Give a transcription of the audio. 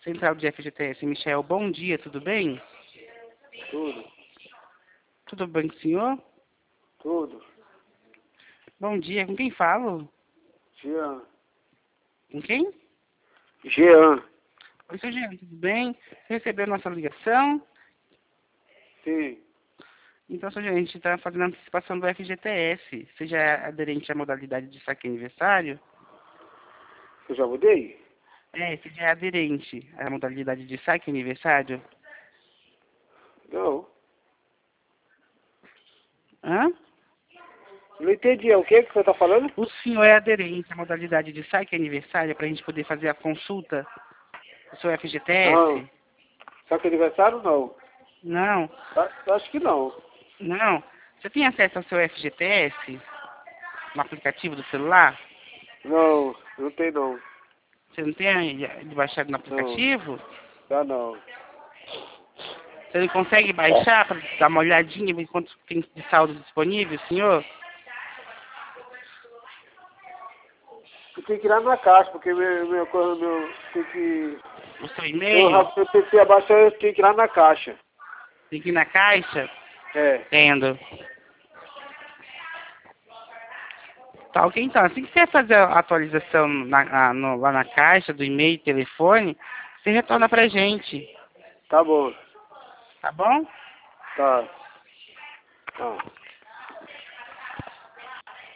Central de FGTS, Michel. Bom dia, tudo bem? Tudo, Tudo bem com o senhor? tudo. Bom dia, com quem falo? Jean. Com quem? Jean. Oi, seu Jean, tudo bem? Você recebeu nossa ligação? Sim. Então, seu Jean, a gente está fazendo a antecipação do FGTS. Você já é aderente à modalidade de saque aniversário? Eu já mudei? Você já é aderente à modalidade de saque aniversário? Não. Hã? Não entendi. É o que você tá falando? O senhor é aderente à modalidade de saque aniversário para a gente poder fazer a consulta do seu Não. FGTS? Só que aniversário não. Não, Acho que não. não. Você tem acesso ao seu FGTS no aplicativo do celular? Não, não tem não. Você não tem ele baixado no Não, aplicativo? dá não. Você não consegue baixar para dar uma olhadinha e ver quanto tem de saldo disponível, senhor? Eu tenho que ir lá na caixa, porque tem que... O seu Meu e-mail? PC abaixo, eu tenho que ir lá na caixa. Tem que ir na caixa? É, Tendo. Tá ok, então. Assim que você fazer a atualização lá na caixa do e-mail e telefone, você retorna pra gente. tá bom. Tá bom? Tá. Tá.